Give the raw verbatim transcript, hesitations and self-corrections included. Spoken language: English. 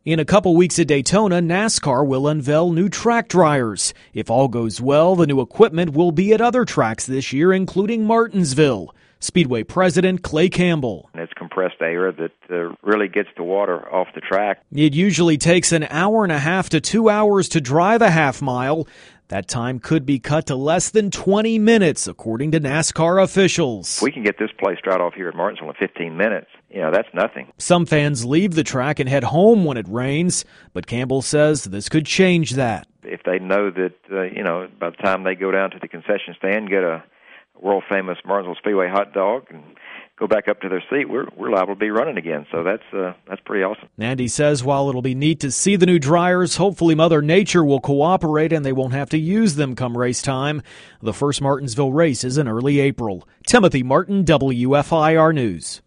In a couple weeks at Daytona, NASCAR will unveil new track dryers. If all goes well, the new equipment will be at other tracks this year, including Martinsville. Speedway President Clay Campbell. It's compressed air that uh, really gets the water off the track. It usually takes an hour and a half to two hours to dry the half mile. That time could be cut to less than twenty minutes, according to NASCAR officials. We can get this place dried off here at Martinsville in fifteen minutes. You know, that's nothing. Some fans leave the track and head home when it rains, but Campbell says this could change that. If they know that, uh, you know, by the time they go down to the concession stand, get a world-famous Martinsville Speedway hot dog and go back up to their seat, we're we're liable to be running again. So that's uh, that's pretty awesome. Andy says while it'll be neat to see the new dryers, hopefully Mother Nature will cooperate and they won't have to use them come race time. The first Martinsville race is in early April. Timothy Martin, W F I R News.